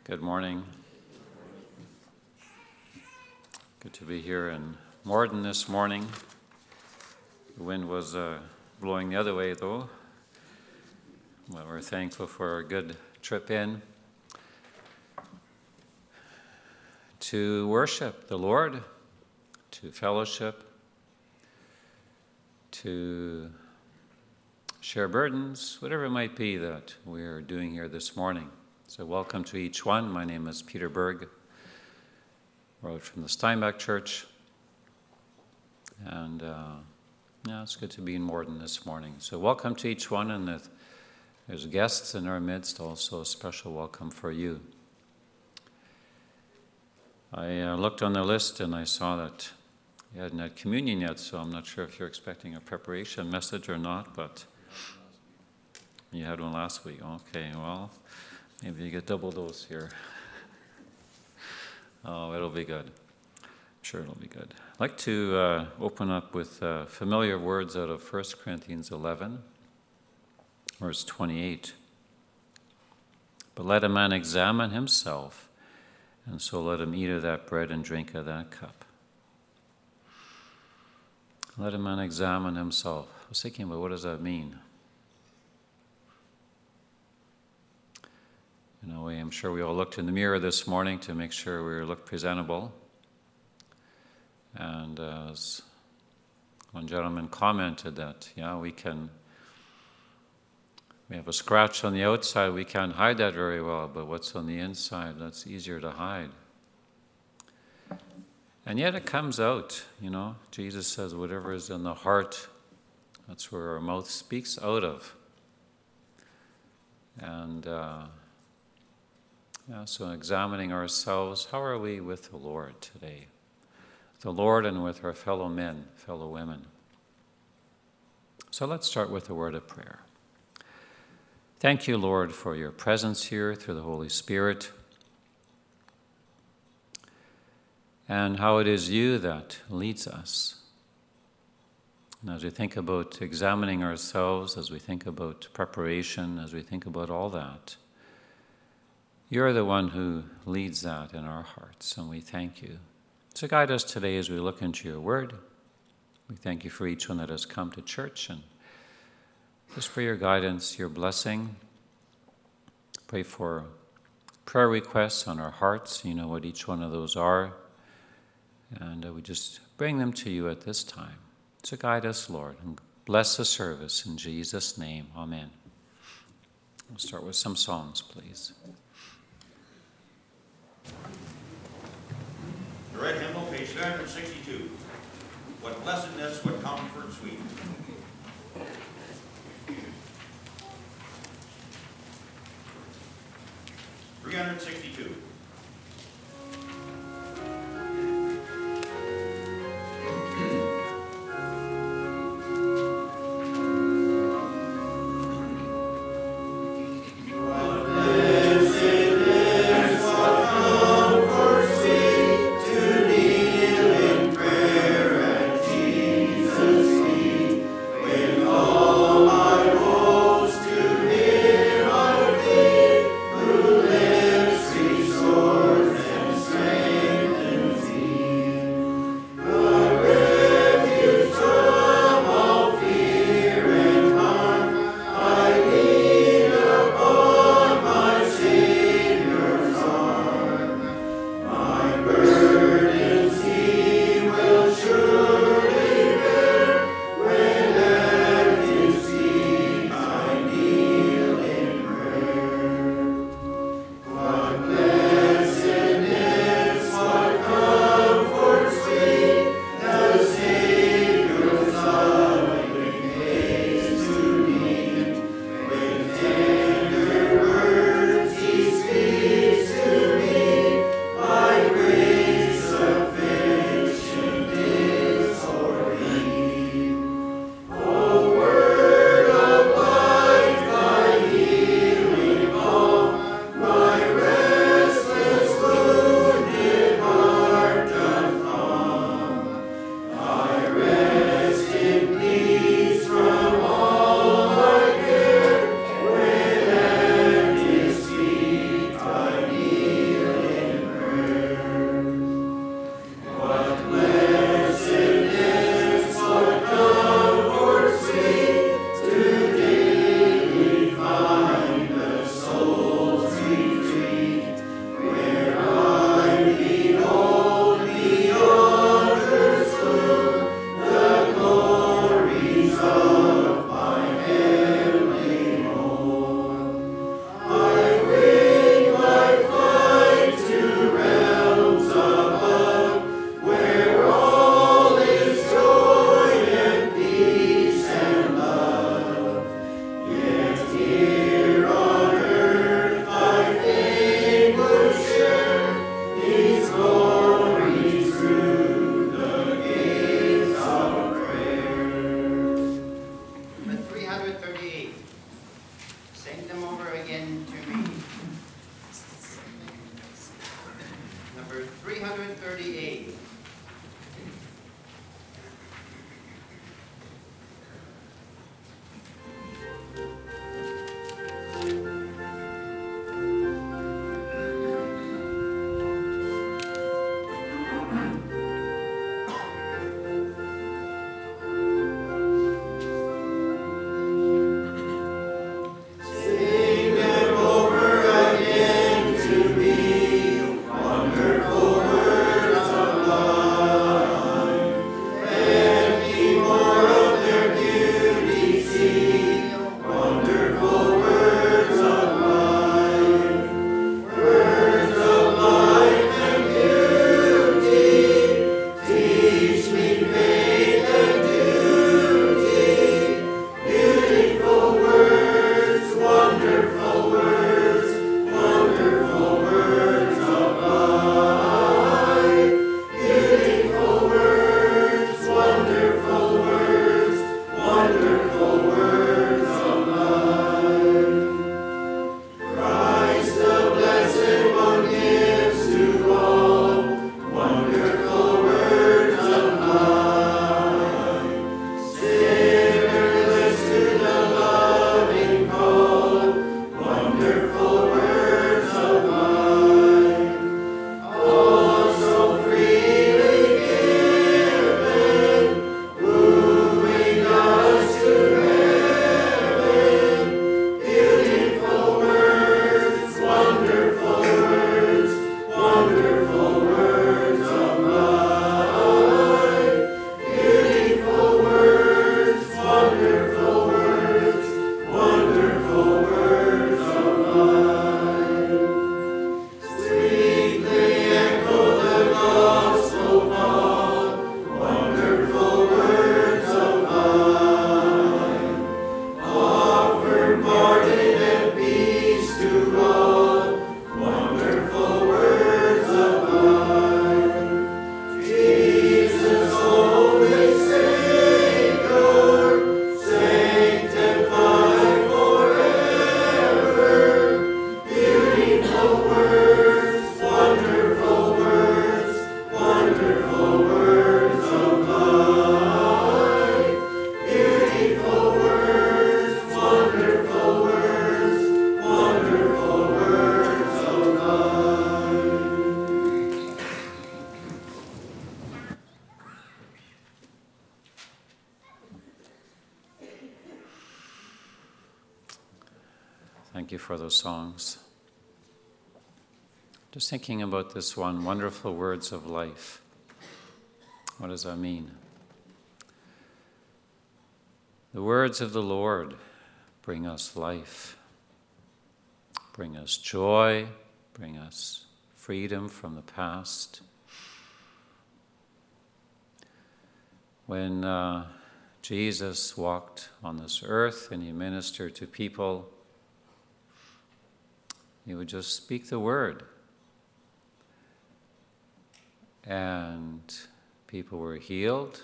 Good morning. Good to be here in Morden this morning. The wind was blowing the other way though. Well, we're thankful for a good trip in to worship the Lord, to fellowship, to share burdens, whatever it might be that we're doing here this morning. So welcome to each one. My name is Peter Berg. We're out from the Steinbach Church. And it's good to be in Morden this morning. So welcome to each one, and if there's guests in our midst, also a special welcome for you. I looked on the list and I saw that you hadn't had communion yet, so I'm not sure if you're expecting a preparation message or not, but you had one last week. Okay, well, maybe you get double dose here. Oh, it'll be good. I'm sure it'll be good. I'd like to open up with familiar words out of 1 Corinthians 11, verse 28. But let a man examine himself, and so let him eat of that bread and drink of that cup. Let a man examine himself. I was thinking about what does that mean? I'm sure we all looked in the mirror this morning to make sure we looked presentable. And as one gentleman commented that, we have a scratch on the outside, we can't hide that very well, but what's on the inside, that's easier to hide. And yet it comes out, Jesus says whatever is in the heart, that's where our mouth speaks out of. And so examining ourselves, how are we with the Lord today? The Lord and with our fellow men, fellow women. So let's start with a word of prayer. Thank you, Lord, for your presence here through the Holy Spirit, and how it is you that leads us. And as we think about examining ourselves, as we think about preparation, as we think about all that, you're the one who leads that in our hearts, and we thank you. So guide us today as we look into your word. We thank you for each one that has come to church, and just for your guidance, your blessing. Pray for prayer requests on our hearts. You know what each one of those are. And we just bring them to you at this time. So guide us, Lord, and bless the service in Jesus' name. Amen. We'll start with some songs, please. The Red Hymnal, page 362. What blessedness, what comfort sweet. 362. So Thank you for those songs. Just thinking about this one, wonderful words of life. What does that mean? The words of the Lord bring us life, bring us joy, bring us freedom from the past. When Jesus walked on this earth and he ministered to people, he would just speak the word. And people were healed,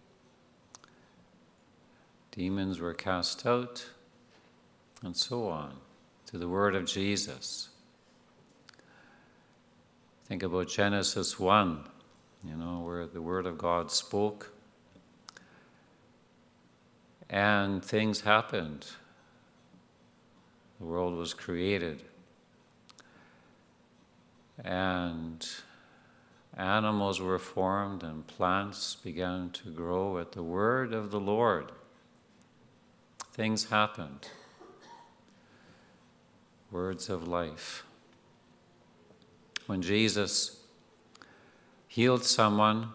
demons were cast out, and so on, to the word of Jesus. Think about Genesis 1, where the word of God spoke, and things happened. The world was created, and animals were formed and plants began to grow at the word of the Lord. Things happened. Words of life. When Jesus healed someone,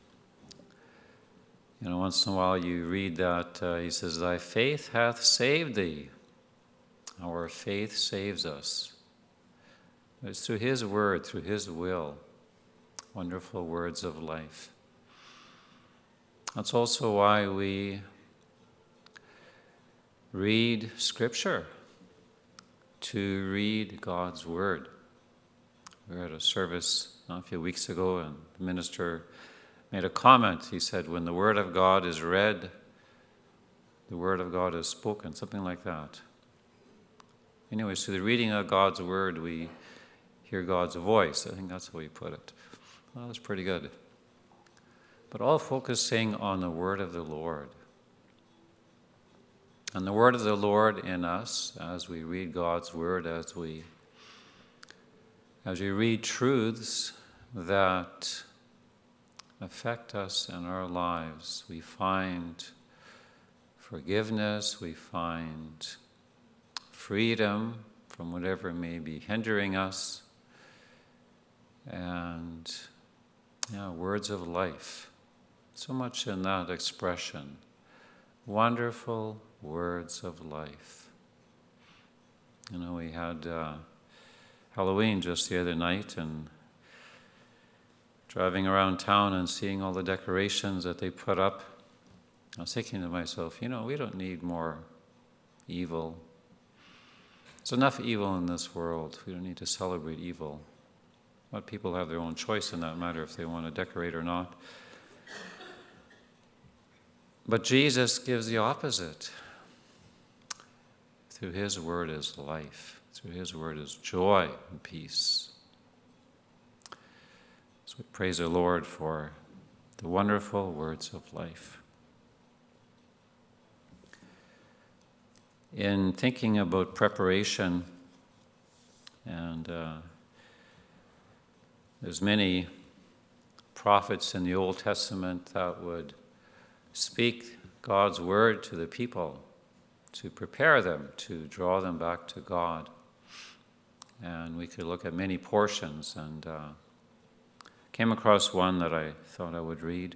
once in a while you read that he says, "Thy faith hath saved thee." Our faith saves us. It's through his word, through his will. Wonderful words of life. That's also why we read Scripture, to read God's Word. We were at a service a few weeks ago, and the minister made a comment. He said, when the Word of God is read, the Word of God is spoken, something like that. Anyway, so the reading of God's Word, we hear God's voice. I think that's how he put it. Well, that's pretty good. But all focusing on the word of the Lord. And the word of the Lord in us, as we read God's word, as we read truths that affect us in our lives, we find forgiveness, we find freedom from whatever may be hindering us, and words of life. So much in that expression. Wonderful words of life. We had Halloween just the other night, and driving around town and seeing all the decorations that they put up, I was thinking to myself, we don't need more evil. There's enough evil in this world. We don't need to celebrate evil. Let people have their own choice in that matter if they want to decorate or not. But Jesus gives the opposite. Through his word is life. Through his word is joy and peace. So we praise the Lord for the wonderful words of life. In thinking about preparation, and there's many prophets in the Old Testament that would speak God's word to the people, to prepare them, to draw them back to God. And we could look at many portions, and came across one that I thought I would read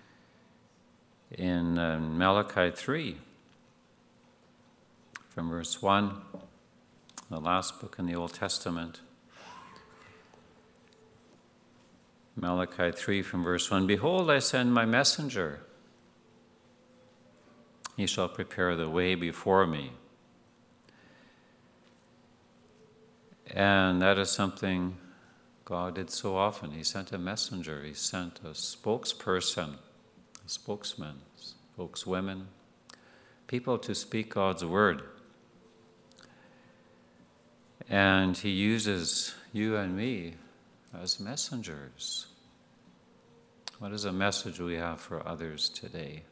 in Malachi 3, from verse 1, the last book in the Old Testament. Malachi 3 from verse 1, "Behold, I send my messenger. He shall prepare the way before me." And that is something God did so often. He sent a messenger. He sent a spokesperson, a spokesman, spokeswomen, people to speak God's word. And he uses you and me as messengers. What is a message we have for others today?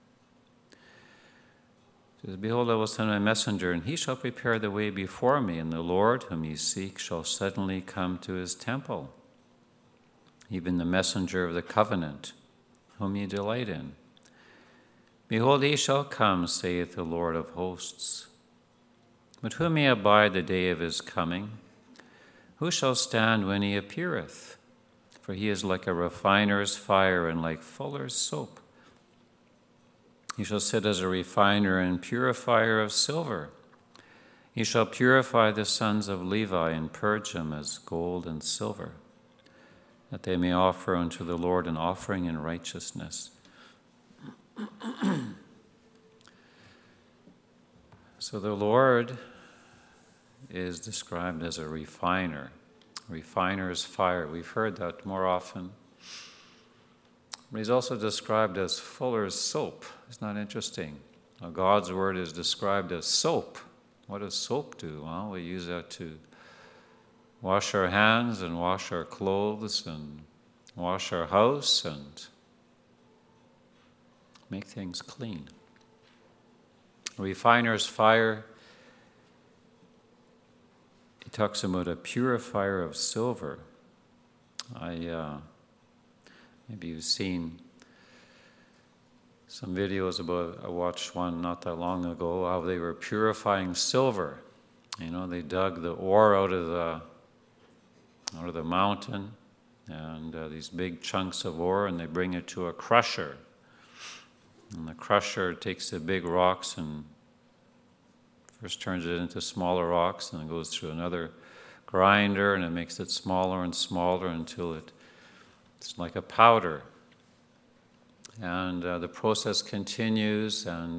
It says, "Behold, I will send my messenger, and he shall prepare the way before me, and the Lord whom ye seek shall suddenly come to his temple, even the messenger of the covenant, whom ye delight in. Behold, he shall come, saith the Lord of hosts. But who may abide the day of his coming? Who shall stand when he appeareth? For he is like a refiner's fire and like fuller's soap. He shall sit as a refiner and purifier of silver. He shall purify the sons of Levi and purge them as gold and silver, that they may offer unto the Lord an offering in righteousness. So the Lord is described as a refiner, refiner's fire. We've heard that more often. But he's also described as fuller's soap. Isn't that interesting? Now, God's word is described as soap. What does soap do? Well, we use that to wash our hands and wash our clothes and wash our house and make things clean. Refiner's fire, he talks about a purifier of silver. Maybe you've seen some videos about, I watched one not that long ago, how they were purifying silver. You know, they dug the ore out of the mountain, and these big chunks of ore, and they bring it to a crusher. And the crusher takes the big rocks and first turns it into smaller rocks, and then goes through another grinder, and it makes it smaller and smaller until it's like a powder. And the process continues, and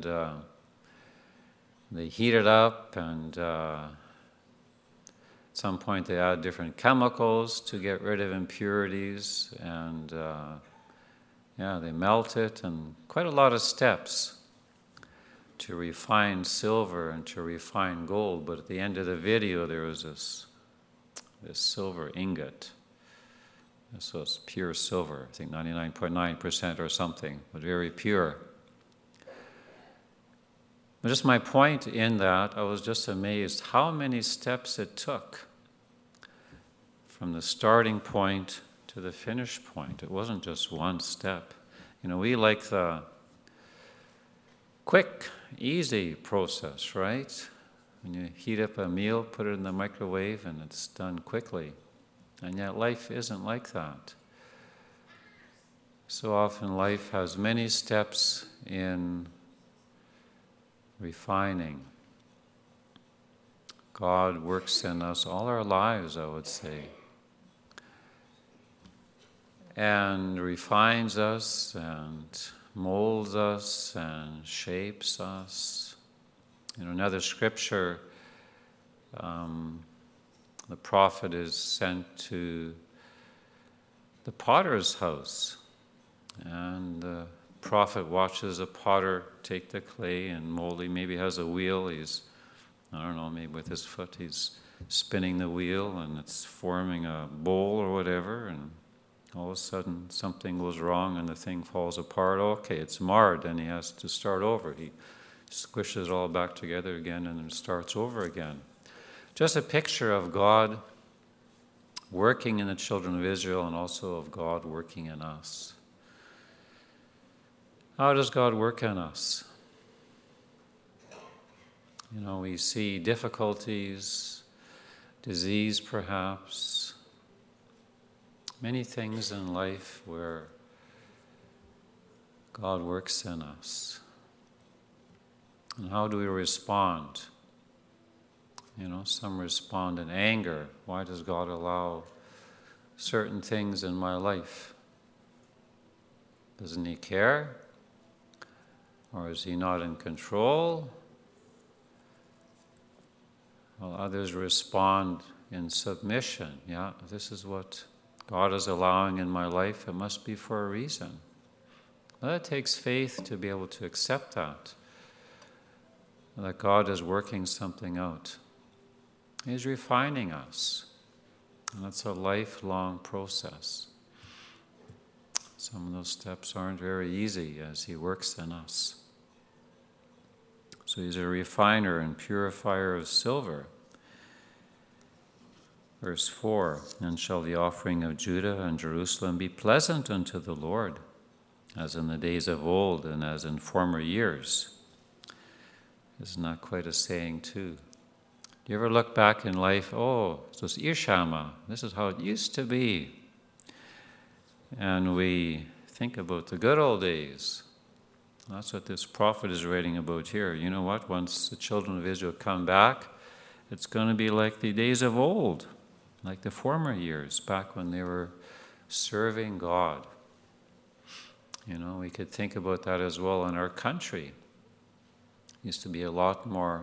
they heat it up, and at some point they add different chemicals to get rid of impurities, and they melt it, and quite a lot of steps to refine silver and to refine gold. But at the end of the video, there was this silver ingot. So it's pure silver, I think 99.9% or something, but very pure. But just my point in that, I was just amazed how many steps it took from the starting point to the finish point. It wasn't just one step. You know, we like the quick, easy process, right? When you heat up a meal, put it in the microwave, and it's done quickly. And yet life isn't like that. So often life has many steps in refining. God works in us all our lives, I would say, and refines us and molds us and shapes us. You know, another scripture, the prophet is sent to the potter's house, and the prophet watches a potter take the clay and mold. He maybe has a wheel. He's, I don't know, maybe with his foot he's spinning the wheel, and it's forming a bowl or whatever, and all of a sudden something goes wrong and the thing falls apart. Okay, it's marred, and he has to start over. He squishes it all back together again and then starts over again. Just a picture of God working in the children of Israel and also of God working in us. How does God work in us? You know, we see difficulties, disease perhaps, many things in life where God works in us. And how do we respond? You know, some respond in anger. Why does God allow certain things in my life? Doesn't He care? Or is He not in control? Well, others respond in submission. Yeah, this is what God is allowing in my life. It must be for a reason. Well, it takes faith to be able to accept that God is working something out. He's refining us. And it's a lifelong process. Some of those steps aren't very easy as He works in us. So He's a refiner and purifier of silver. Verse 4, "And shall the offering of Judah and Jerusalem be pleasant unto the Lord, as in the days of old and as in former years." Isn't that quite a saying too? Do you ever look back in life, oh, this is Irshama, this is how it used to be. And we think about the good old days. That's what this prophet is writing about here. You know what? Once the children of Israel come back, it's going to be like the days of old, like the former years, back when they were serving God. You know, we could think about that as well in our country. It used to be a lot more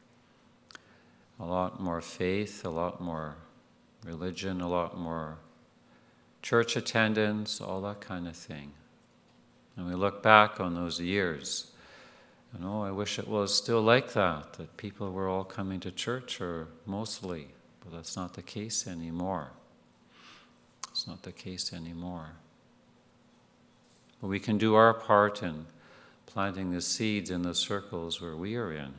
faith, a lot more religion, a lot more church attendance, all that kind of thing. And we look back on those years, and I wish it was still like that people were all coming to church, or mostly, but that's not the case anymore. It's not the case anymore. But we can do our part in planting the seeds in the circles where we are in.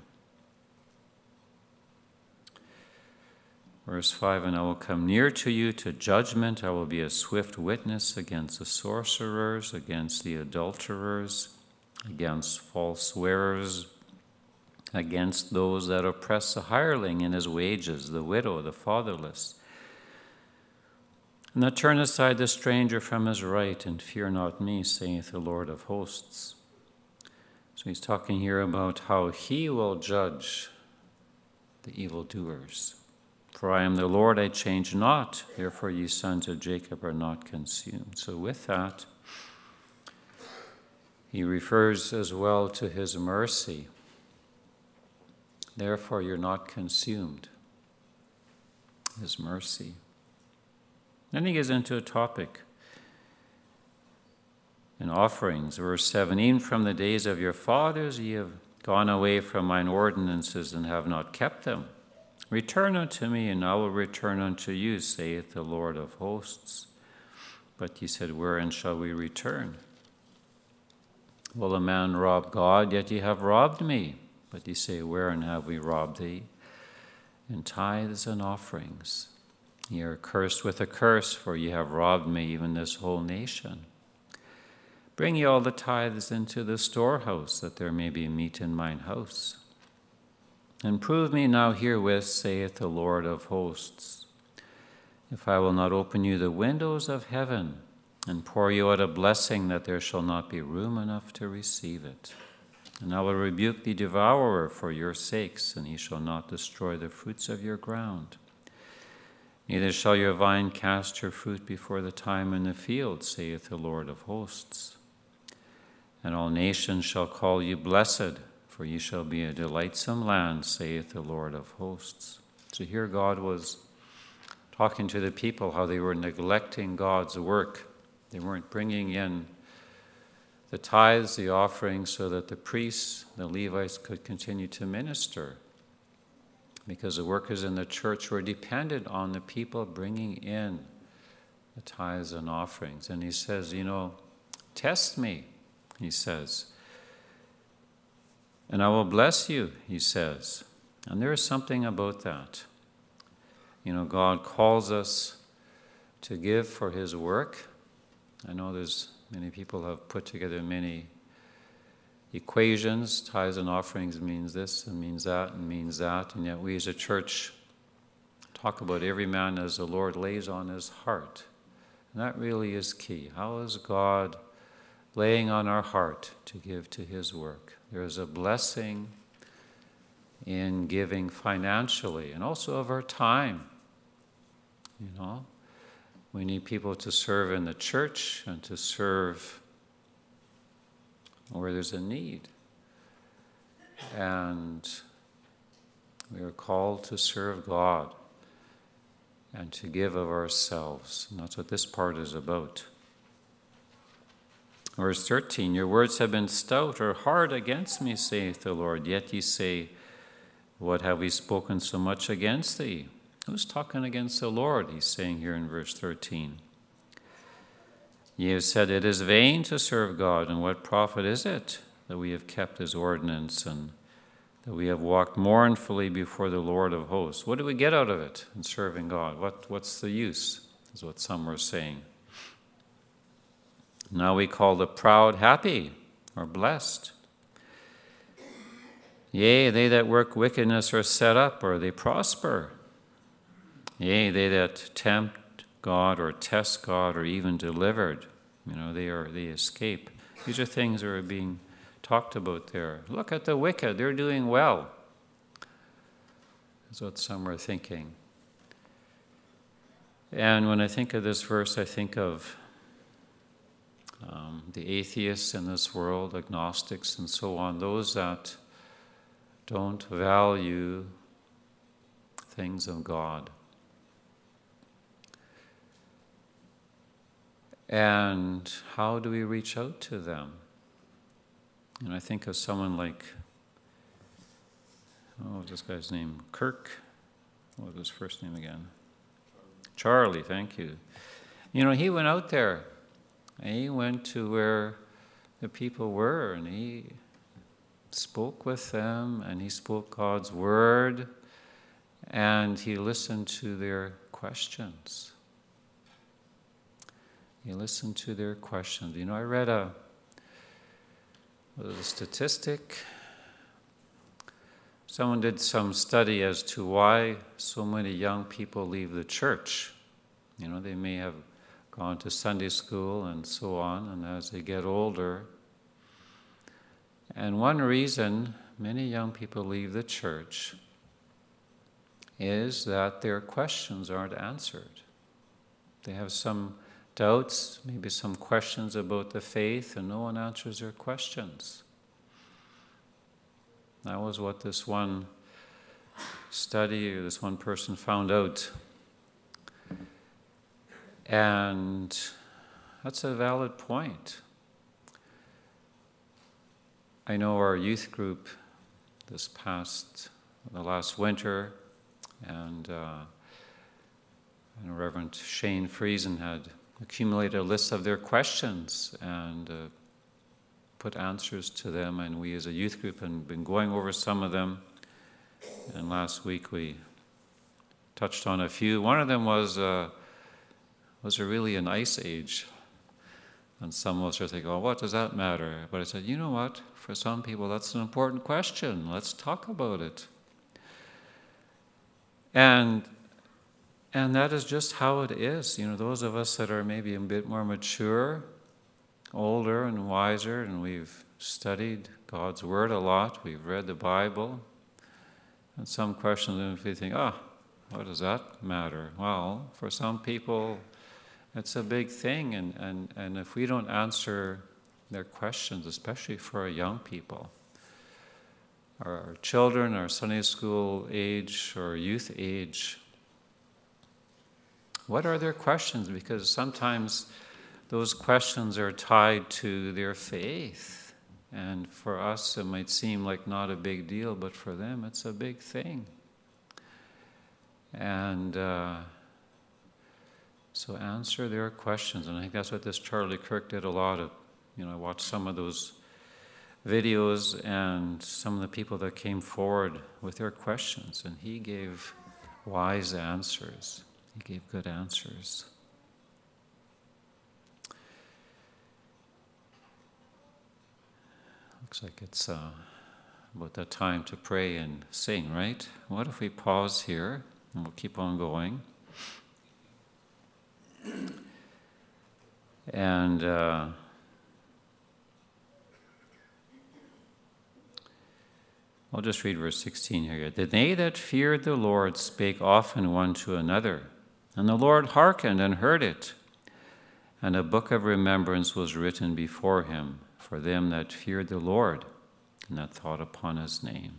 Verse 5, and I will come near to you to judgment. I will be a swift witness against the sorcerers, against the adulterers, against false swearers, against those that oppress the hireling in his wages, the widow, the fatherless, and that turn aside the stranger from his right, and fear not me, saith the Lord of hosts. So he's talking here about how he will judge the evildoers. For I am the Lord, I change not, therefore ye sons of Jacob are not consumed. So with that, he refers as well to his mercy. Therefore you're not consumed. His mercy. Then he gets into a topic in offerings. Verse 7, even from the days of your fathers ye have gone away from mine ordinances and have not kept them. Return unto me, and I will return unto you, saith the Lord of hosts. But ye said, wherein shall we return? Will a man rob God? Yet ye have robbed me. But ye say, wherein have we robbed thee? In tithes and offerings. Ye are cursed with a curse, for ye have robbed me, even this whole nation. Bring ye all the tithes into the storehouse, that there may be meat in mine house. And prove me now herewith, saith the Lord of hosts, if I will not open you the windows of heaven, and pour you out a blessing, that there shall not be room enough to receive it. And I will rebuke the devourer for your sakes, and he shall not destroy the fruits of your ground. Neither shall your vine cast her fruit before the time in the field, saith the Lord of hosts. And all nations shall call you blessed, for ye shall be a delightsome land, saith the Lord of hosts. So here God was talking to the people how they were neglecting God's work. They weren't bringing in the tithes, the offerings, so that the priests, the Levites, could continue to minister. Because the workers in the church were dependent on the people bringing in the tithes and offerings. And he says, test me, he says. And I will bless you, he says. And there is something about that. God calls us to give for his work. I know there's many people have put together many equations. Tithes and offerings means this and means that and means that. And yet we as a church talk about every man as the Lord lays on his heart. And that really is key. How is God laying on our heart to give to his work? There is a blessing in giving financially and also of our time. We need people to serve in the church and to serve where there's a need. And we are called to serve God and to give of ourselves. And that's what this part is about. Verse 13, your words have been stout or hard against me, saith the Lord. Yet ye say, what have we spoken so much against thee? Who's talking against the Lord? He's saying here in verse 13. Ye have said, it is vain to serve God, and what profit is it that we have kept his ordinance and that we have walked mournfully before the Lord of hosts? What do we get out of it in serving God? What's the use, is what some were saying. Now we call the proud happy or blessed. Yea, they that work wickedness are set up, or they prosper. Yea, they that tempt God or test God are even delivered. They escape. These are things that are being talked about there. Look at the wicked, they're doing well. That's what some are thinking. And when I think of this verse, I think of the atheists in this world, agnostics and so on, those that don't value things of God. And how do we reach out to them? And I think of someone like, what's this guy's name? Kirk? What was his first name again? Charlie, thank you. He went out there. And he went to where the people were, and he spoke with them, and he spoke God's word, and he listened to their questions. He listened to their questions. I read a statistic. Someone did some study as to why so many young people leave the church. They may have gone to Sunday school and so on, and as they get older. And one reason many young people leave the church is that their questions aren't answered. They have some doubts, maybe some questions about the faith, and no one answers their questions. That was what this one study, this one person found out. And that's a valid point. I know our youth group the last winter, and Reverend Shane Friesen had accumulated a list of their questions and put answers to them, and we as a youth group have been going over some of them, and last week we touched on a few. One of them was there really an ice age? And some of us are thinking, what does that matter? But I said, you know what? For some people, that's an important question. Let's talk about it. And that is just how it is. Those of us that are maybe a bit more mature, older and wiser, and we've studied God's Word a lot, we've read the Bible, and some questions, if we think, what does that matter? Well, for some people, it's a big thing, and if we don't answer their questions, especially for our young people, our children, our Sunday school age or youth age, what are their questions? Because sometimes those questions are tied to their faith, and for us it might seem like not a big deal, but for them it's a big thing. And so answer their questions, and I think that's what this Charlie Kirk did a lot of. I watched some of those videos and some of the people that came forward with their questions, and he gave wise answers. He gave good answers. Looks like it's about that time to pray and sing, right? What if we pause here, and we'll keep on going. And I'll just read verse 16 here. That they that feared the Lord spake often one to another, and the Lord hearkened and heard it. And a book of remembrance was written before him for them that feared the Lord and that thought upon his name.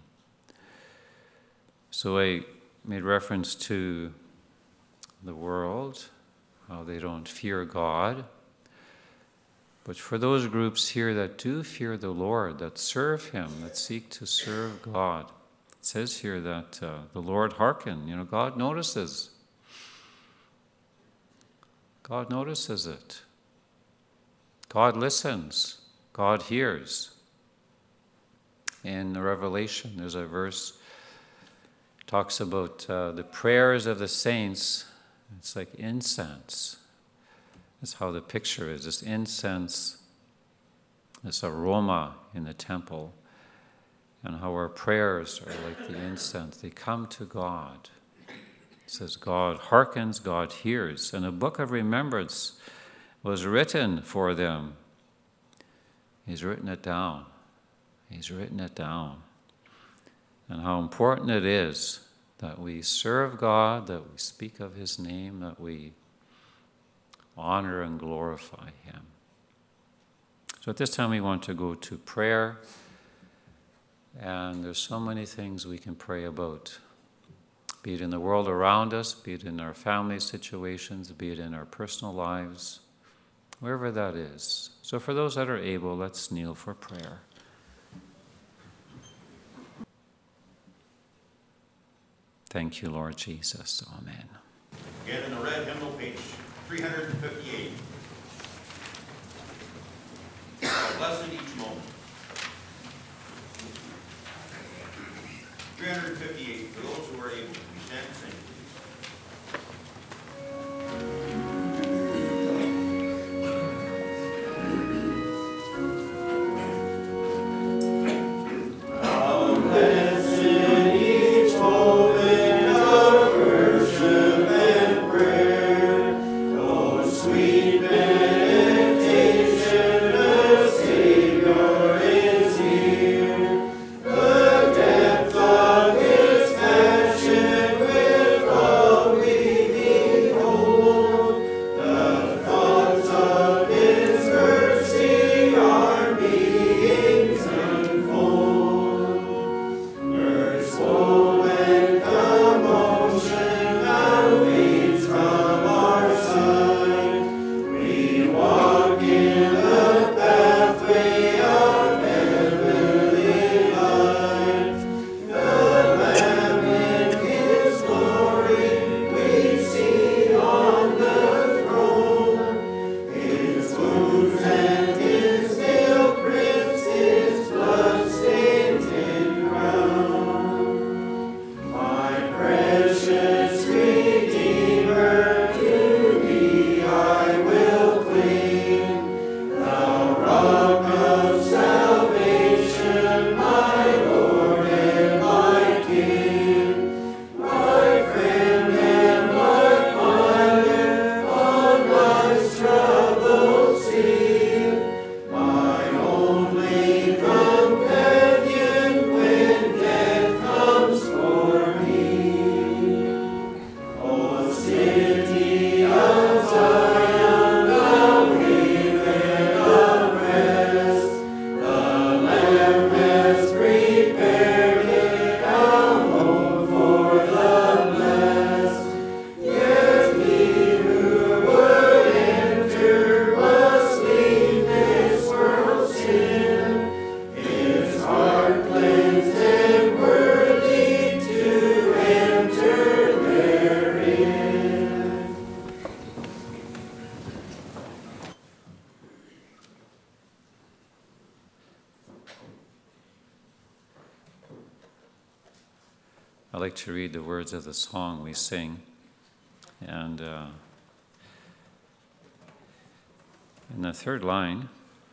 So I made reference to the world, how they don't fear God. But for those groups here that do fear the Lord, that serve Him, that seek to serve God, it says here that the Lord hearkened. God notices. God notices it. God listens. God hears. In the Revelation, there's a verse that talks about the prayers of the saints. It's like incense. That's how the picture is, this incense, this aroma in the temple. and how our prayers are like the incense. They come to God. It says God hearkens, God hears. And a book of remembrance was written for them. He's written it down. He's written it down. And how important it is that we serve God, that we speak of His name, that we honor and glorify Him. So at this time we want to go to prayer. And there's so many things we can pray about, be it in the world around us, be it in our family situations, be it in our personal lives, wherever that is. So for those that are able, let's kneel for prayer. Thank you, Lord Jesus. Amen. Again, in the red hymnal, page 358. Blessed each moment. 358, for those who are able to stand and sing, I'd like to read the words of the song we sing. And in the third line,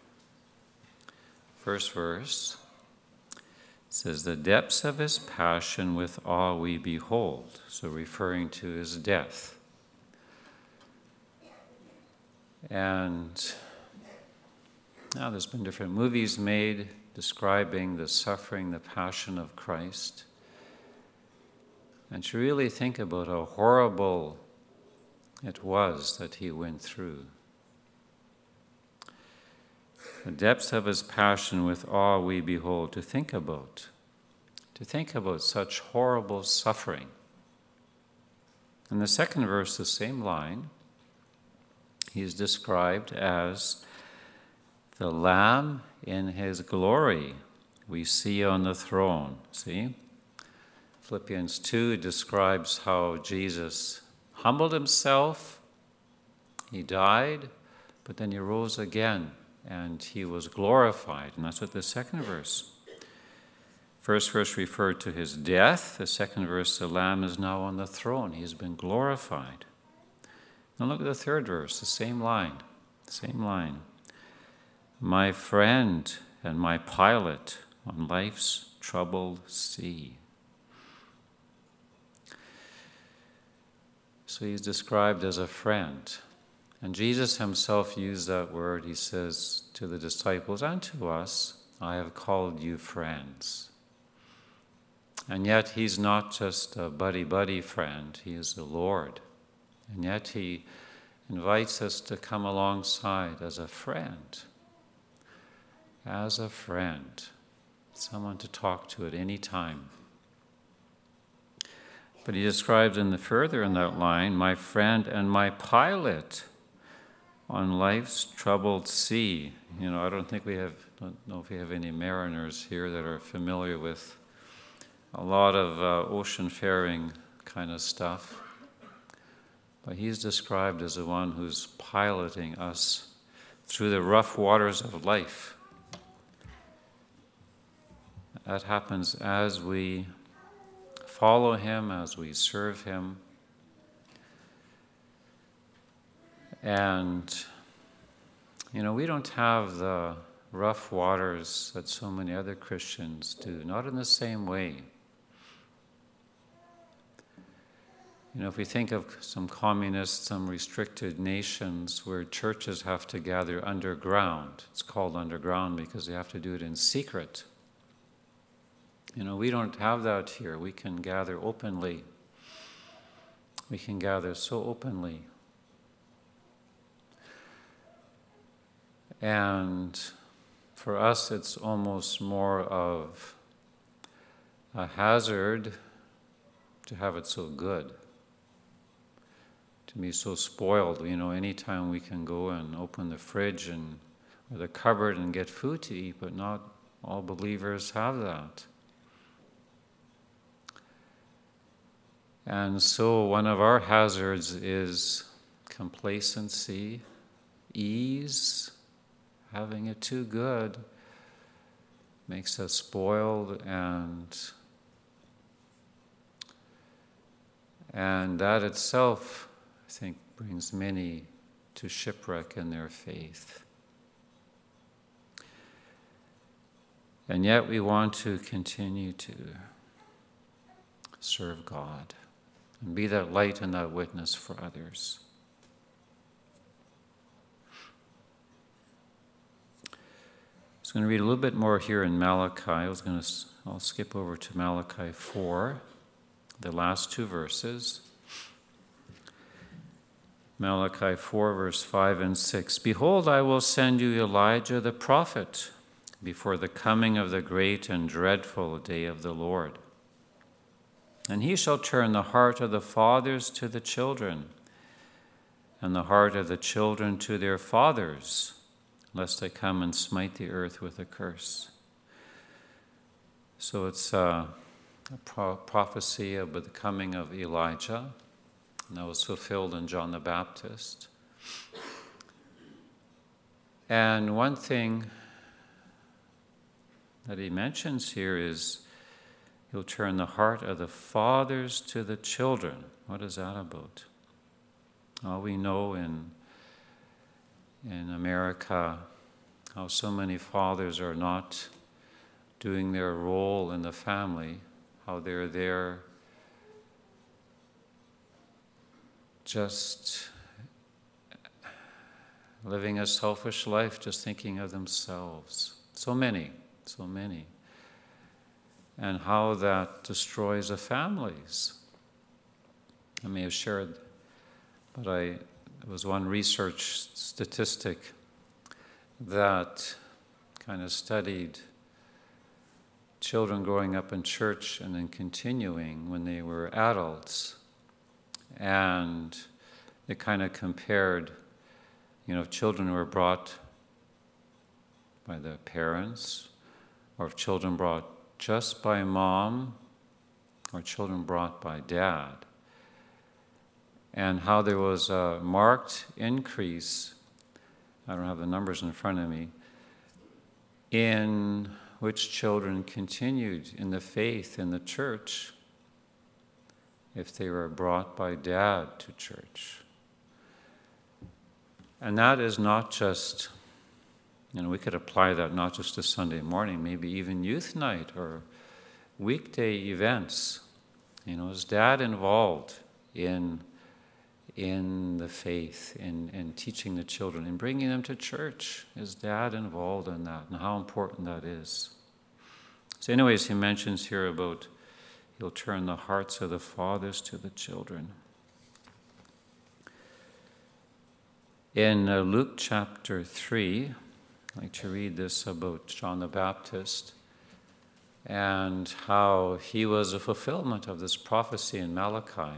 first verse, it says, "The depths of his passion with awe we behold," so referring to his death. And now there's been different movies made describing the suffering, the passion of Christ. And to really think about how horrible it was that he went through. The depths of his passion with awe we behold, to think about such horrible suffering. In the second verse, the same line, he is described as the Lamb in his glory we see on the throne. See? Philippians 2 describes how Jesus humbled himself, he died, but then he rose again, and he was glorified. And that's what the second verse. First verse referred to his death. The second verse, the Lamb is now on the throne. He's been glorified. Now look at the third verse, the same line. My friend and my pilot on life's troubled sea. So he's described as a friend. And Jesus himself used that word. He says to the disciples and to us, I have called you friends. And yet he's not just a buddy-buddy friend, he is the Lord. And yet he invites us to come alongside as a friend. As a friend. Someone to talk to at any time. But he describes further in that line, my friend and my pilot on life's troubled sea. I don't know if we have any mariners here that are familiar with a lot of ocean-faring kind of stuff. But he's described as the one who's piloting us through the rough waters of life. That happens as we follow him, as we serve him. And, we don't have the rough waters that so many other Christians do, not in the same way. If we think of some communist, some restricted nations where churches have to gather underground, it's called underground because they have to do it in secret. We don't have that here. We can gather openly. We can gather so openly. And for us, it's almost more of a hazard to have it so good, to be so spoiled. Anytime we can go and open the fridge or the cupboard and get food to eat, but not all believers have that. And so one of our hazards is complacency, ease. Having it too good makes us spoiled, and that itself, I think, brings many to shipwreck in their faith. And yet we want to continue to serve God and be that light and that witness for others. I'm going to read a little bit more here in Malachi. I'll skip over to Malachi 4, the last two verses. Malachi 4, verse 5 and 6. Behold, I will send you Elijah the prophet before the coming of the great and dreadful day of the Lord. And he shall turn the heart of the fathers to the children, and the heart of the children to their fathers, lest I come and smite the earth with a curse. So it's a prophecy about the coming of Elijah, and that was fulfilled in John the Baptist. And one thing that he mentions here is he'll turn the heart of the fathers to the children. What is that about? Well, we know in America how so many fathers are not doing their role in the family, how they're there just living a selfish life, just thinking of themselves. So many. And how that destroys the families. I may have shared, but it was one research statistic that kind of studied children growing up in church and then continuing when they were adults. And they kind of compared, if children were brought by the parents, or if children brought just by mom, or children brought by dad, and how there was a marked increase, I don't have the numbers in front of me, in which children continued in the faith in the church if they were brought by dad to church. And that is not just, we could apply that not just to Sunday morning, maybe even youth night or weekday events. Is Dad involved in the faith, in teaching the children, in bringing them to church? Is Dad involved in that, and how important that is? So anyways, he mentions here about he'll turn the hearts of the fathers to the children. In Luke chapter 3, I'd like to read this about John the Baptist and how he was a fulfillment of this prophecy in Malachi.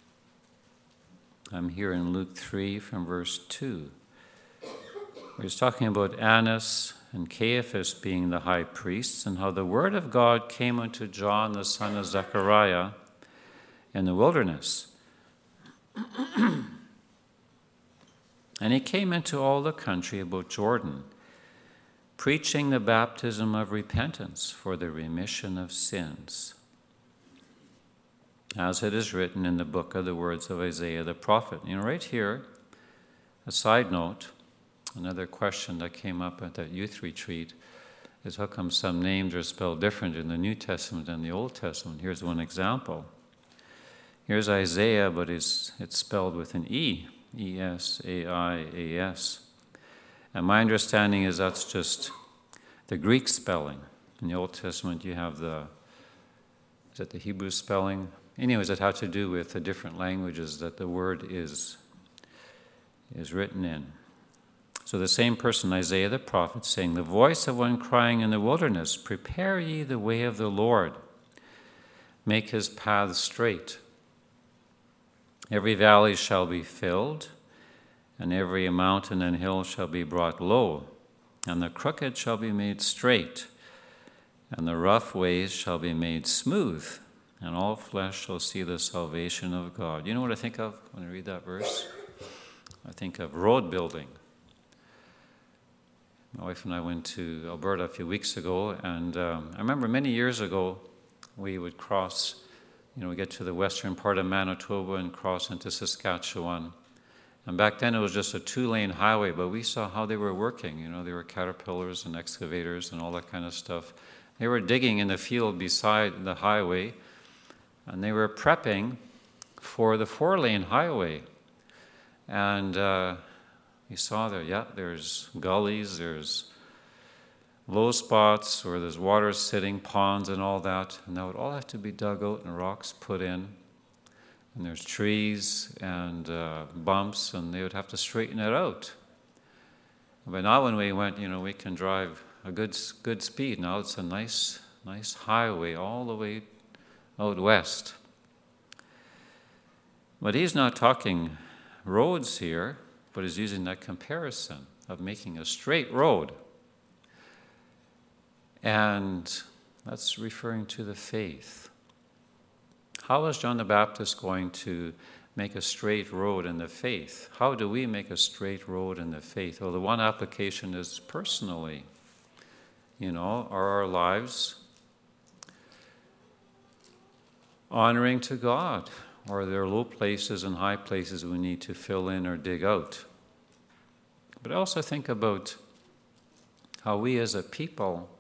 I'm here in Luke 3 from verse 2. Where he's talking about Annas and Caiaphas being the high priests, and how the word of God came unto John, the son of Zechariah, in the wilderness. And he came into all the country about Jordan, preaching the baptism of repentance for the remission of sins, as it is written in the book of the words of Isaiah the prophet. Right here, a side note, another question that came up at that youth retreat is how come some names are spelled different in the New Testament than the Old Testament? Here's one example. Here's Isaiah, but it's spelled with an E, E-S-A-I-A-S. And my understanding is that's just the Greek spelling. In the Old Testament you have is that the Hebrew spelling? Anyways, it had to do with the different languages that the word is written in. So the same person, Isaiah the prophet, saying, the voice of one crying in the wilderness, prepare ye the way of the Lord, make his paths straight. Every valley shall be filled, and every mountain and hill shall be brought low, and the crooked shall be made straight, and the rough ways shall be made smooth, and all flesh shall see the salvation of God. You know what I think of when I read that verse? I think of road building. My wife and I went to Alberta a few weeks ago, and I remember many years ago we would cross, we get to the western part of Manitoba and cross into Saskatchewan. And back then it was just a 2-lane highway, but we saw how they were working. They were caterpillars and excavators and all that kind of stuff. They were digging in the field beside the highway, and they were prepping for the 4-lane highway. And we saw there's gullies, there's low spots where there's water sitting, ponds and all that. And that would all have to be dug out and rocks put in. And there's trees and bumps, and they would have to straighten it out. But now when we went, we can drive a good speed. Now it's a nice highway all the way out west. But he's not talking roads here, but he's using that comparison of making a straight road. And that's referring to the faith. How is John the Baptist going to make a straight road in the faith? How do we make a straight road in the faith? Well, the one application is personally. Are our lives honoring to God? Or are there low places and high places we need to fill in or dig out? But I also think about how we as a people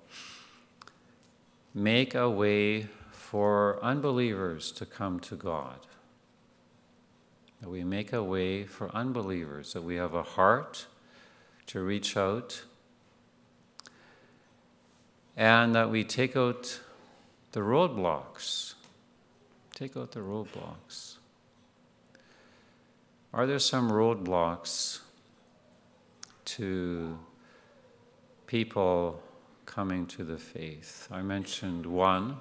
make a way for unbelievers to come to God. That we make a way for unbelievers, that we have a heart to reach out, and that we take out the roadblocks. Take out the roadblocks. Are there some roadblocks to people coming to the faith? I mentioned one.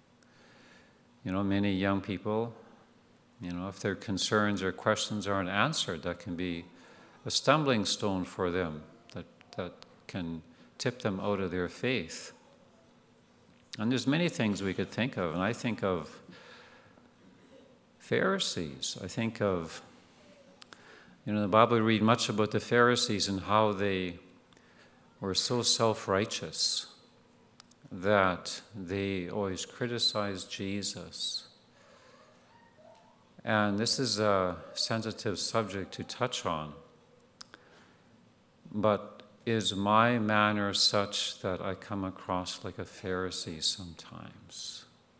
Many young people, if their concerns or questions aren't answered, that can be a stumbling stone for them, that can tip them out of their faith. And there's many things we could think of, and I think of Pharisees. I think of, in the Bible we read much about the Pharisees and how they were so self-righteous that they always criticized Jesus. And this is a sensitive subject to touch on. But is my manner such that I come across like a Pharisee sometimes?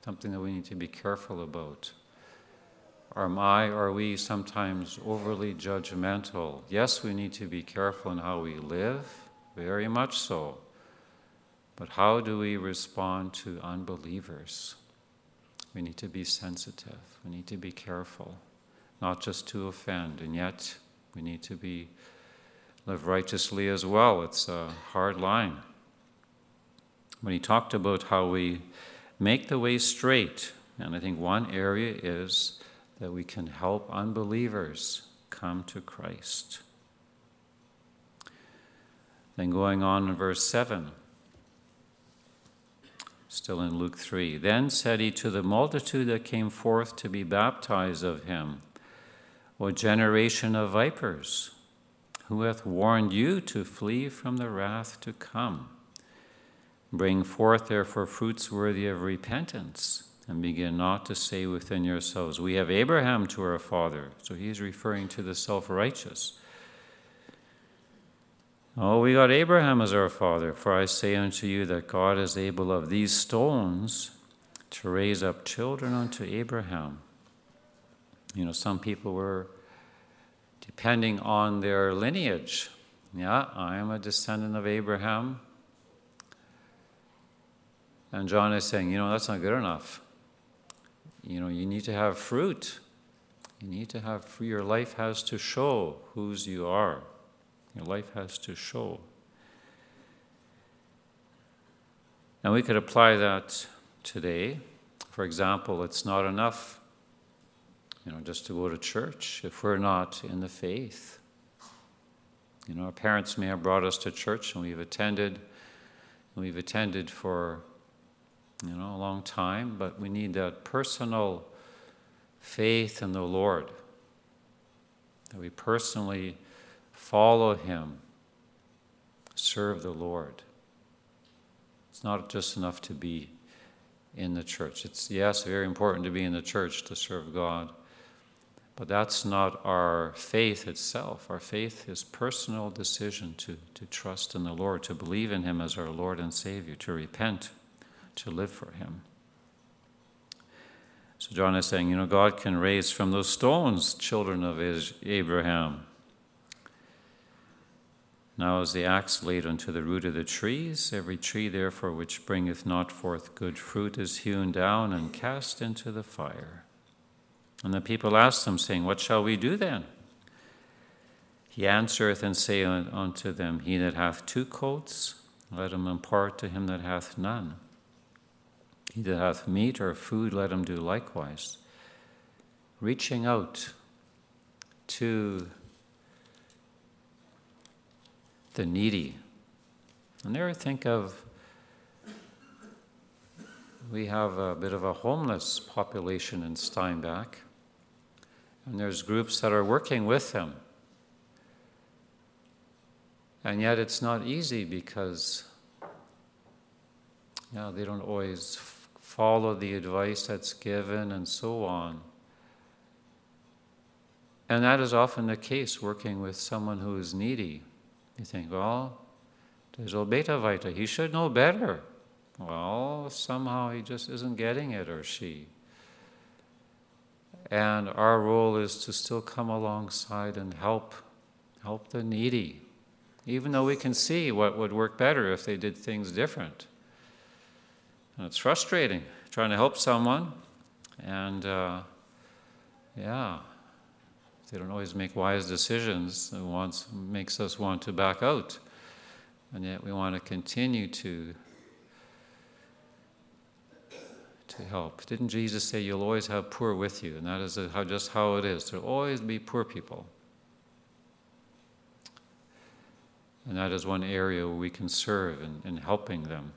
something that we need to be careful about. Are we sometimes overly judgmental? Yes, we need to be careful in how we live, very much so. But how do we respond to unbelievers? We need to be sensitive. We need to be careful, not just to offend, and yet we need to live righteously as well. It's a hard line. When he talked about how we make the way straight, and I think one area is that we can help unbelievers come to Christ. Then going on in verse 7, still in Luke 3, then said he to the multitude that came forth to be baptized of him, O generation of vipers, who hath warned you to flee from the wrath to come? Bring forth therefore fruits worthy of repentance, and begin not to say within yourselves, we have Abraham to our father. So he's referring to the self-righteous. Oh, we got Abraham as our father, for I say unto you that God is able of these stones to raise up children unto Abraham. You know, some people were depending on their lineage. Yeah, I am a descendant of Abraham. And John is saying, that's not good enough. You need to have fruit. You need to have fruit. Your life has to show whose you are. Your life has to show. And we could apply that today. For example, it's not enough, just to go to church if we're not in the faith. Our parents may have brought us to church and we've attended for a long time, but we need that personal faith in the Lord, that we personally follow him, serve the Lord. It's not just enough to be in the church. It's, yes, very important to be in the church to serve God, but that's not our faith itself. Our faith is personal decision to trust in the Lord, to believe in him as our Lord and Savior, to repent, to live for him. So John is saying, God can raise from those stones children of Abraham. Now is the axe laid unto the root of the trees. Every tree, therefore, which bringeth not forth good fruit is hewn down and cast into the fire. And the people asked him, saying, What shall we do then? He answereth and saith unto them, He that hath 2 coats, let him impart to him that hath none. He that hath meat or food, let him do likewise. Reaching out to the needy. And there I think of, we have a bit of a homeless population in Steinbach, and there's groups that are working with them. And yet it's not easy because they don't always follow the advice that's given and so on. And that is often the case working with someone who is needy. You think, well, there's old Beta Vita, he should know better. Well, somehow he just isn't getting it, or she. And our role is to still come alongside and help the needy, even though we can see what would work better if they did things different. And it's frustrating trying to help someone, and they don't always make wise decisions. It makes us want to back out, and yet we want to continue to help. Didn't Jesus say you'll always have poor with you? And that is just how it is. There'll always be poor people. And that is one area where we can serve in helping them.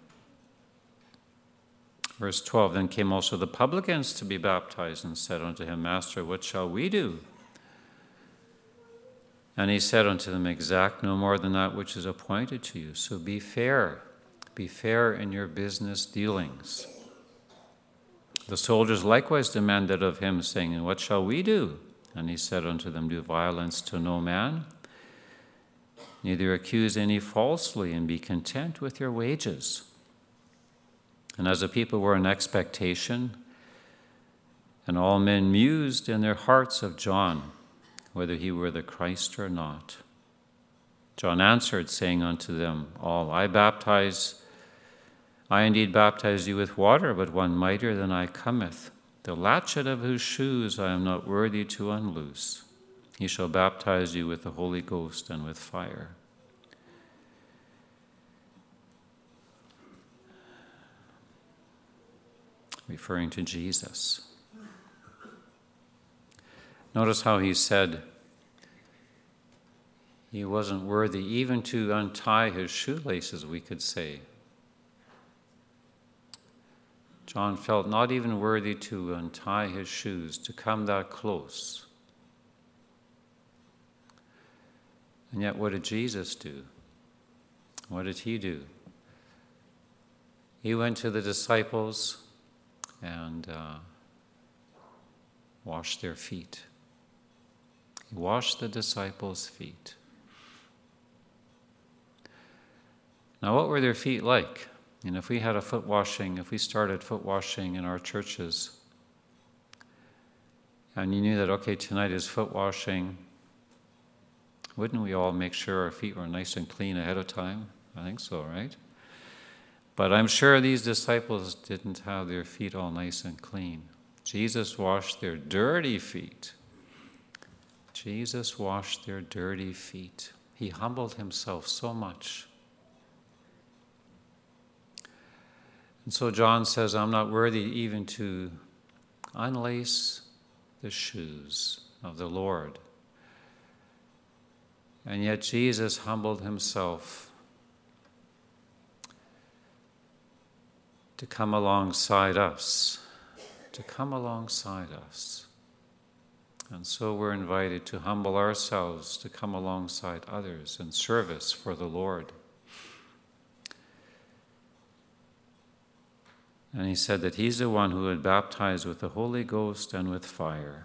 Verse 12, then came also the publicans to be baptized and said unto him, Master, what shall we do? And he said unto them, exact no more than that which is appointed to you. So be fair. Be fair in your business dealings. The soldiers likewise demanded of him, saying, and what shall we do? And he said unto them, do violence to no man, neither accuse any falsely, and be content with your wages. And as the people were in expectation, and all men mused in their hearts of John, whether he were the Christ or not, John answered, saying unto them all, I indeed baptize you with water, but one mightier than I cometh, the latchet of whose shoes I am not worthy to unloose. He shall baptize you with the Holy Ghost and with fire. Referring to Jesus. Notice how he said he wasn't worthy even to untie his shoelaces, we could say. John felt not even worthy to untie his shoes, to come that close. And yet, what did Jesus do? What did he do? He went to the disciples and washed their feet. He washed the disciples' feet. Now, what were their feet like? And if we had if we started foot washing in our churches, and you knew that, okay, tonight is foot washing, wouldn't we all make sure our feet were nice and clean ahead of time? I think so, right? But I'm sure these disciples didn't have their feet all nice and clean. Jesus washed their dirty feet. Jesus washed their dirty feet. He humbled himself so much. And so John says, I'm not worthy even to unlace the shoes of the Lord. And yet Jesus humbled himself to come alongside us, And so we're invited to humble ourselves, to come alongside others in service for the Lord. And he said that he's the one who would baptize with the Holy Ghost and with fire.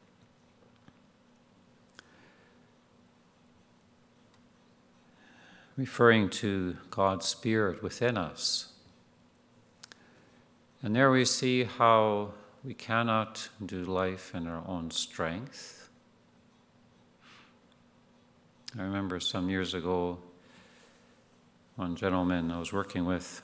Referring to God's Spirit within us. And there we see how we cannot do life in our own strength. I remember some years ago, one gentleman I was working with,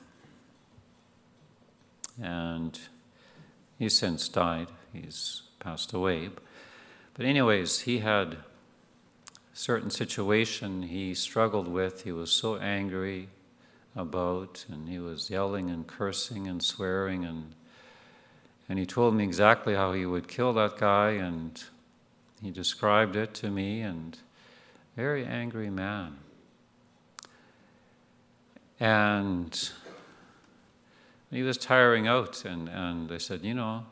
and he's since died. He's passed away. But anyways, he had a certain situation he struggled with. He was so angry about, and he was yelling and cursing and swearing, and he told me exactly how he would kill that guy, and he described it to me, and very angry man. And he was tiring out, and I said,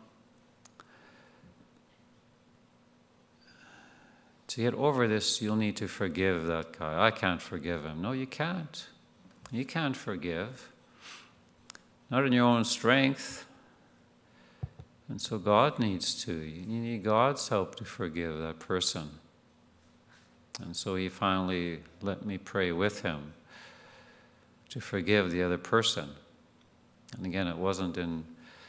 to get over this, you'll need to forgive that guy. I can't forgive him. No, you can't. You can't forgive. Not in your own strength. And so God needs to. You need God's help to forgive that person. And so he finally let me pray with him to forgive the other person. And again, it wasn't in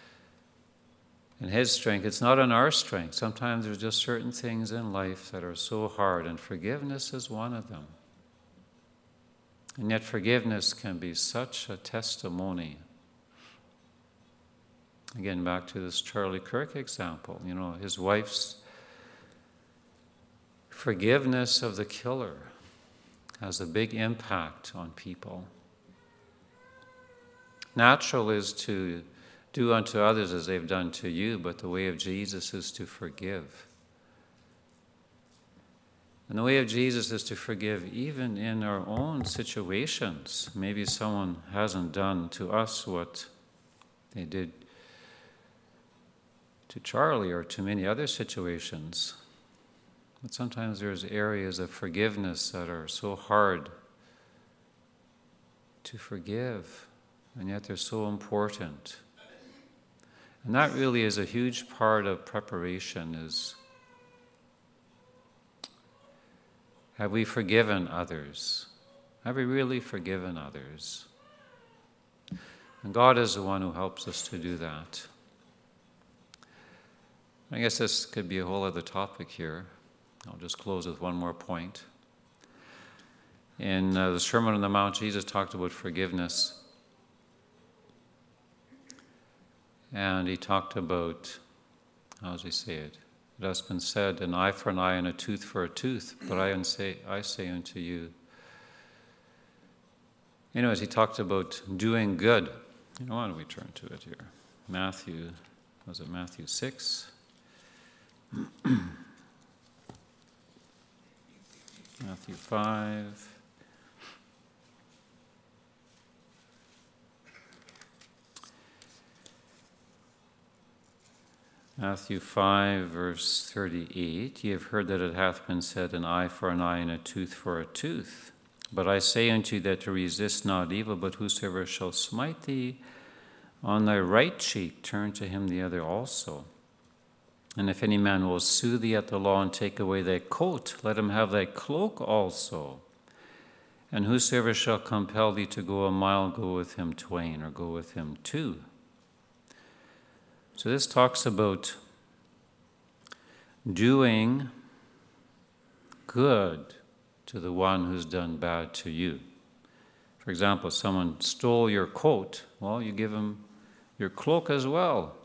his strength. It's not in our strength. Sometimes there's just certain things in life that are so hard, and forgiveness is one of them. And yet forgiveness can be such a testimony. Again, back to this Charlie Kirk example. His wife's forgiveness of the killer has a big impact on people. Natural is to do unto others as they've done to you, but the way of Jesus is to forgive. And the way of Jesus is to forgive even in our own situations. Maybe someone hasn't done to us what they did to Charlie or to many other situations. But sometimes there's areas of forgiveness that are so hard to forgive, and yet they're so important. And that really is a huge part of preparation, is have we forgiven others? Have we really forgiven others? And God is the one who helps us to do that. I guess this could be a whole other topic here. I'll just close with one more point. In the Sermon on the Mount, Jesus talked about forgiveness. And he talked about, how does he say it? It has been said, an eye for an eye and a tooth for a tooth, but I say unto you. Anyways, he talked about doing good. Why don't we turn to it here? Matthew 6? Matthew 5. Matthew 5, verse 38, Ye have heard that it hath been said, an eye for an eye and a tooth for a tooth. But I say unto you that to resist not evil, but whosoever shall smite thee on thy right cheek, turn to him the other also. And if any man will sue thee at the law and take away thy coat, let him have thy cloak also. And whosoever shall compel thee to go a mile, go with him twain, or go with him 2. So this talks about doing good to the one who's done bad to you. For example, someone stole your coat, well, you give him your cloak as well.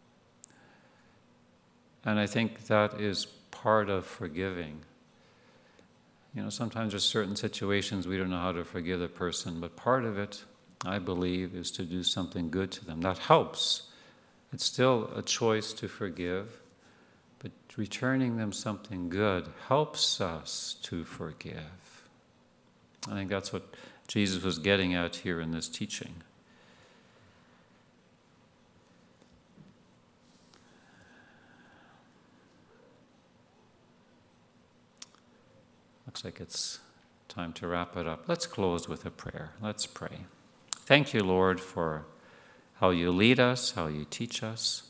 And I think that is part of forgiving. Sometimes there's certain situations we don't know how to forgive the person, but part of it, I believe, is to do something good to them. That helps. It's still a choice to forgive, but returning them something good helps us to forgive. I think that's what Jesus was getting at here in this teaching. Looks like it's time to wrap it up. Let's close with a prayer. Let's pray. Thank you, Lord, for how you lead us, how you teach us,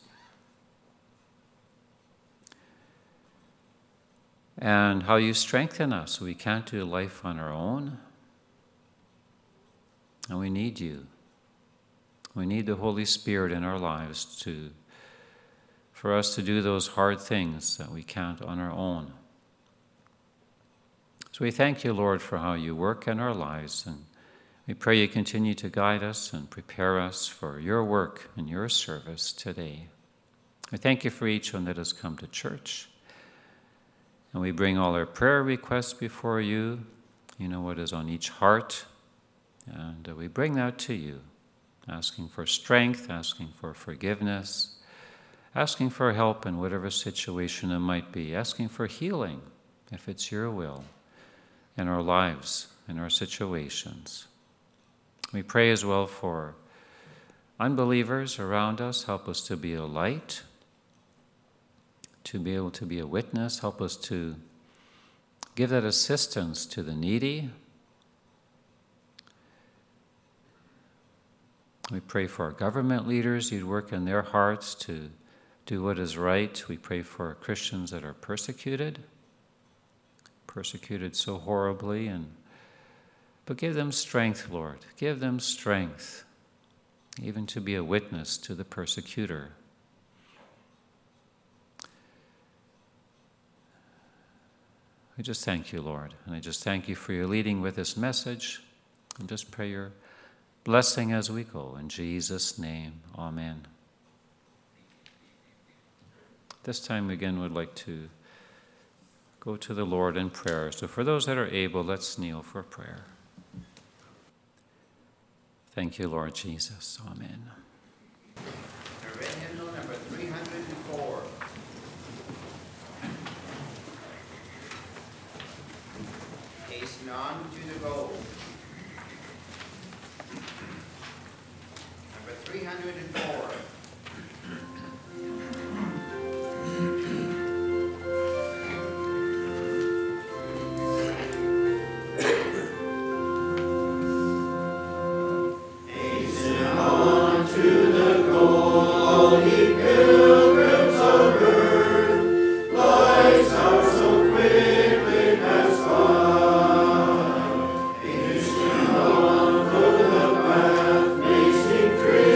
and how you strengthen us. We can't do life on our own, and we need you. We need the Holy Spirit in our lives for us to do those hard things that we can't on our own. So we thank you, Lord, for how you work in our lives, and we pray you continue to guide us and prepare us for your work and your service today. We thank you for each one that has come to church. And we bring all our prayer requests before you. You know what is on each heart. And we bring that to you, asking for strength, asking for forgiveness, asking for help in whatever situation it might be, asking for healing, if it's your will, in our lives, in our situations. We pray as well for unbelievers around us. Help us to be a light, to be able to be a witness. Help us to give that assistance to the needy. We pray for our government leaders. You'd work in their hearts to do what is right. We pray for Christians that are persecuted so horribly, but give them strength, Lord. Give them strength, even to be a witness to the persecutor. We just thank you, Lord, and I just thank you for your leading with this message, and just pray your blessing as we go. In Jesus' name, amen. This time again would like to go to the Lord in prayer. So for those that are able, let's kneel for prayer. Thank you, Lord Jesus. Amen. Red hymnal number 304. Hasten on to the goal. Number 304. Dream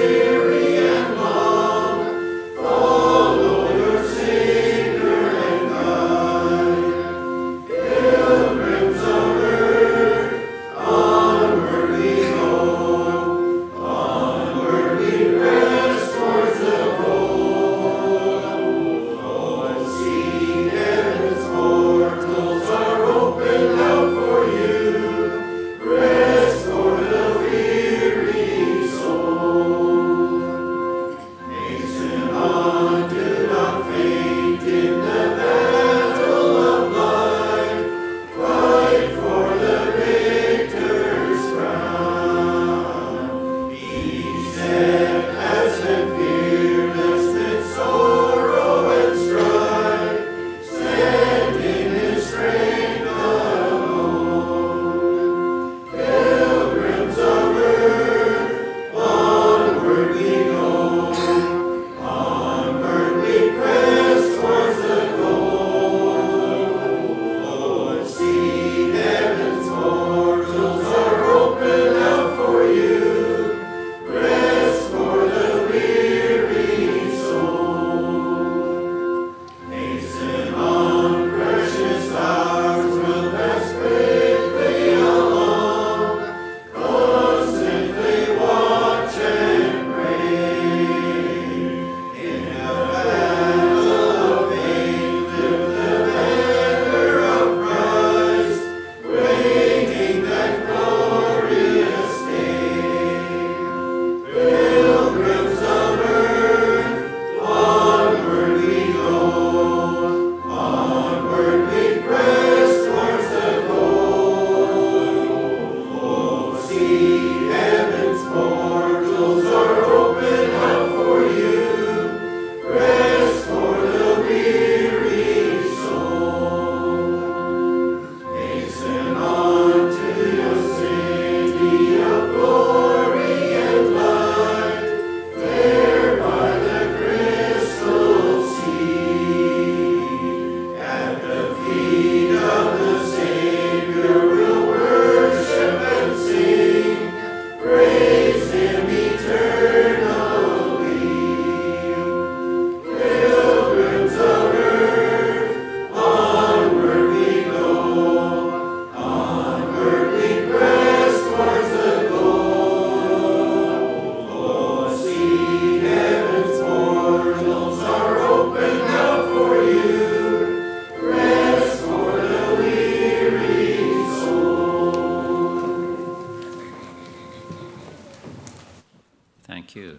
thank you.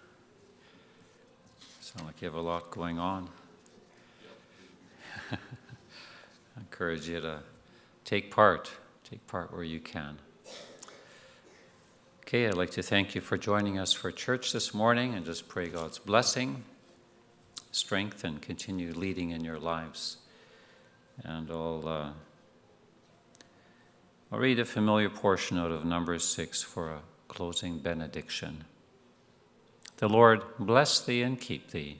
Sound like you have a lot going on. I encourage you to take part where you can. Okay, I'd like to thank you for joining us for church this morning and just pray God's blessing, strength, and continued leading in your lives. And I'll read a familiar portion out of Numbers 6 for a closing benediction. The Lord bless thee and keep thee.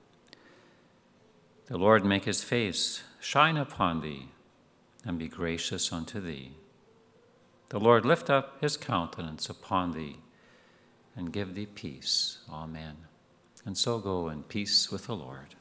The Lord make his face shine upon thee and be gracious unto thee. The Lord lift up his countenance upon thee and give thee peace. Amen. And so go in peace with the Lord.